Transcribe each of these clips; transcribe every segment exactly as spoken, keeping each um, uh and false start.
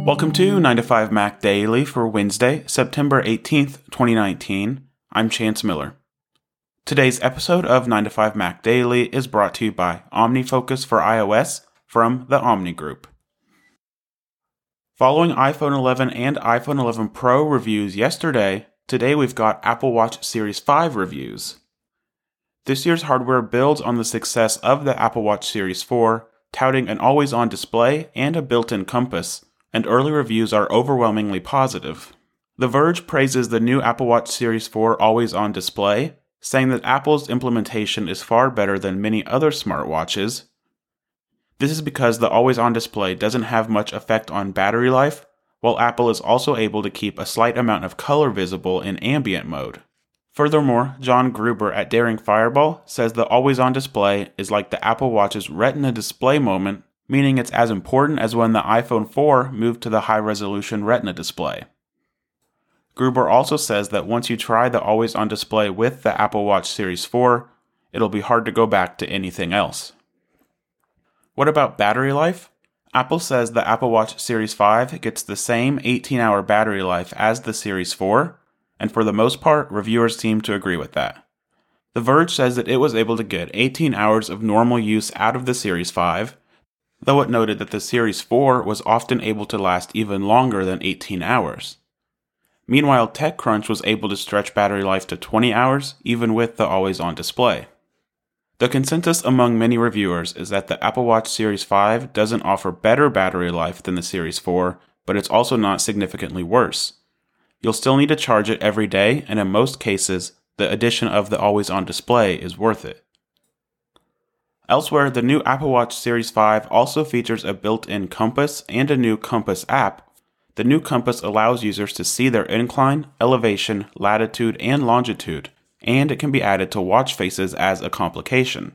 Welcome to nine to five Mac Daily for Wednesday, September eighteenth, twenty nineteen. I'm Chance Miller. Today's episode of nine to five Mac Daily is brought to you by OmniFocus for iOS from the Omni Group. Following iPhone eleven and iPhone eleven Pro reviews yesterday, today we've got Apple Watch Series five reviews. This year's hardware builds on the success of the Apple Watch Series four, touting an always-on display and a built-in compass, and early reviews are overwhelmingly positive. The Verge praises the new Apple Watch Series four always-on display, saying that Apple's implementation is far better than many other smartwatches. This is because the always-on display doesn't have much effect on battery life, while Apple is also able to keep a slight amount of color visible in ambient mode. Furthermore, John Gruber at Daring Fireball says the always-on display is like the Apple Watch's Retina display moment, meaning it's as important as when the iPhone four moved to the high-resolution Retina display. Gruber also says that once you try the always-on display with the Apple Watch Series four, it'll be hard to go back to anything else. What about battery life? Apple says the Apple Watch Series five gets the same eighteen-hour battery life as the Series four, and for the most part, reviewers seem to agree with that. The Verge says that it was able to get eighteen hours of normal use out of the Series five, though it noted that the Series four was often able to last even longer than eighteen hours. Meanwhile, TechCrunch was able to stretch battery life to twenty hours, even with the always-on display. The consensus among many reviewers is that the Apple Watch Series five doesn't offer better battery life than the Series four, but it's also not significantly worse. You'll still need to charge it every day, and in most cases, the addition of the always-on display is worth it. Elsewhere, the new Apple Watch Series five also features a built-in compass and a new compass app. The new compass allows users to see their incline, elevation, latitude, and longitude, and it can be added to watch faces as a complication.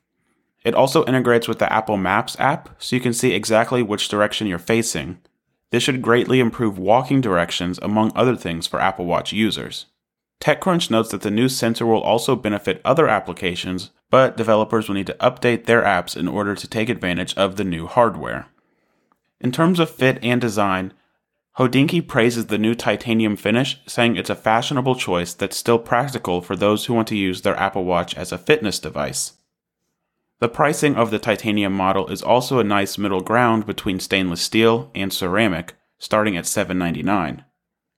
It also integrates with the Apple Maps app, so you can see exactly which direction you're facing. This should greatly improve walking directions, among other things, for Apple Watch users. TechCrunch notes that the new sensor will also benefit other applications, but developers will need to update their apps in order to take advantage of the new hardware. In terms of fit and design, Hodinkee praises the new titanium finish, saying it's a fashionable choice that's still practical for those who want to use their Apple Watch as a fitness device. The pricing of the titanium model is also a nice middle ground between stainless steel and ceramic, starting at seven dollars and ninety-nine cents.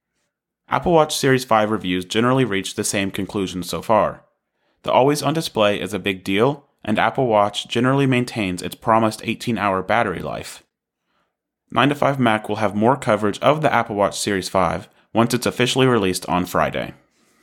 Apple Watch Series five reviews generally reach the same conclusion so far. The always-on display is a big deal, and Apple Watch generally maintains its promised eighteen-hour battery life. nine to five Mac will have more coverage of the Apple Watch Series five once it's officially released on Friday.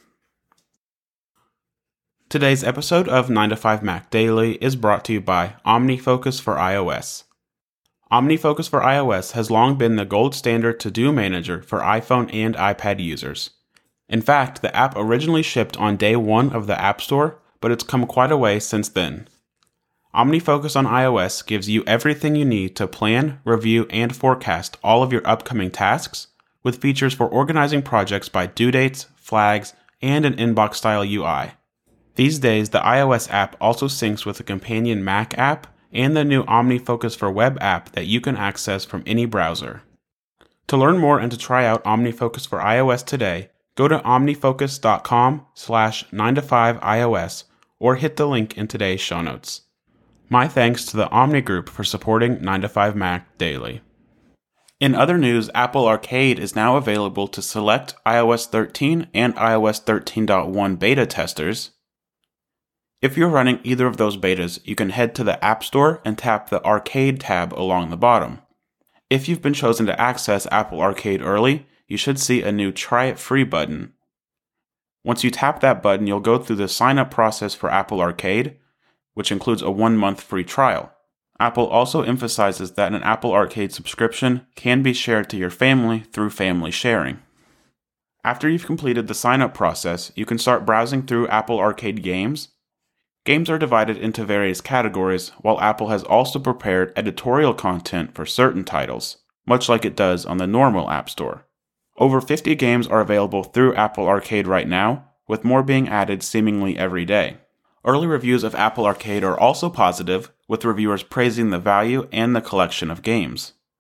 Today's episode of nine to five Mac Daily is brought to you by OmniFocus for iOS. OmniFocus for iOS has long been the gold standard to-do manager for iPhone and iPad users. In fact, the app originally shipped on day one of the App Store, but it's come quite a way since then. OmniFocus on iOS gives you everything you need to plan, review, and forecast all of your upcoming tasks, with features for organizing projects by due dates, flags, and an inbox-style U I. These days, the iOS app also syncs with the companion Mac app and the new OmniFocus for Web app that you can access from any browser. To learn more and to try out OmniFocus for iOS today, go to omnifocus.com slash 9to5iOS or hit the link in today's show notes. My thanks to the Omni Group for supporting nine to five Mac Daily. In other news, Apple Arcade is now available to select iOS thirteen and iOS thirteen point one beta testers. If you're running either of those betas, you can head to the App Store and tap the Arcade tab along the bottom. If you've been chosen to access Apple Arcade early, you should see a new Try It Free button. Once you tap that button, you'll go through the sign-up process for Apple Arcade, which includes a one-month free trial. Apple also emphasizes that an Apple Arcade subscription can be shared to your family through family sharing. After you've completed the sign-up process, you can start browsing through Apple Arcade games. Games are divided into various categories, while Apple has also prepared editorial content for certain titles, much like it does on the normal App Store. Over fifty games are available through Apple Arcade right now, with more being added seemingly every day. Early reviews of Apple Arcade are also positive, with reviewers praising the value and the collection of games.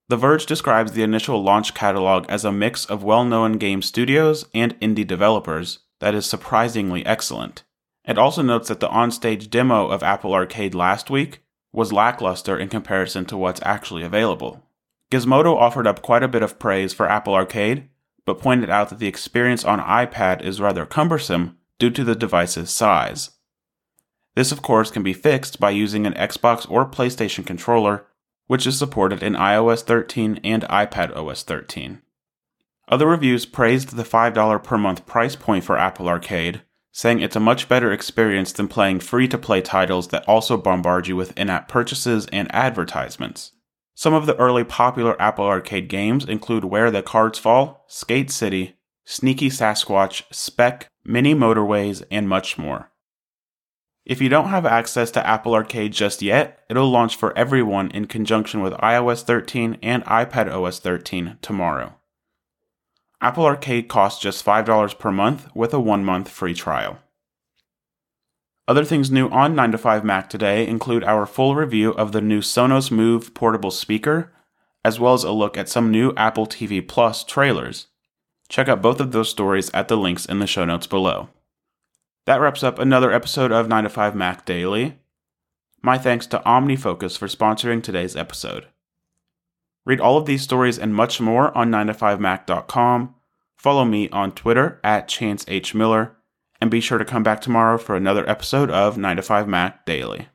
The Verge describes the initial launch catalog as a mix of well-known game studios and indie developers that is surprisingly excellent. It also notes that the on-stage demo of Apple Arcade last week was lackluster in comparison to what's actually available. Gizmodo offered up quite a bit of praise for Apple Arcade, but pointed out that the experience on iPad is rather cumbersome due to the device's size. This, of course, can be fixed by using an Xbox or PlayStation controller, which is supported in i O S thirteen and iPad O S thirteen. Other reviews praised the five dollars per month price point for Apple Arcade, saying it's a much better experience than playing free-to-play titles that also bombard you with in-app purchases and advertisements. Some of the early popular Apple Arcade games include Where the Cards Fall, Skate City, Sneaky Sasquatch, Spec, Mini Motorways, and much more. If you don't have access to Apple Arcade just yet, it'll launch for everyone in conjunction with i O S thirteen and iPad O S thirteen tomorrow. Apple Arcade costs just five dollars per month with a one-month free trial. Other things new on nine to five Mac today include our full review of the new Sonos Move portable speaker, as well as a look at some new Apple T V Plus trailers. Check out both of those stories at the links in the show notes below. That wraps up another episode of nine to five Mac Daily. My thanks to OmniFocus for sponsoring today's episode. Read all of these stories and much more on nine to five mac dot com. Follow me on Twitter at Chance H. Miller, and be sure to come back tomorrow for another episode of nine to five Mac Daily.